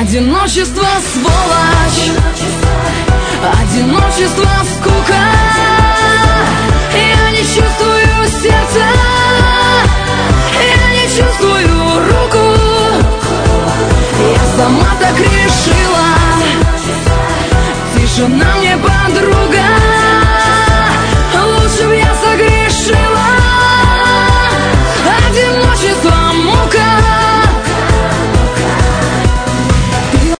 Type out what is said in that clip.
Одиночество, сволочь, одиночество, скука. Я не чувствую сердца, я не чувствую руку. Я сама так решила, тишина мне подруга. Лучше б я согрешила.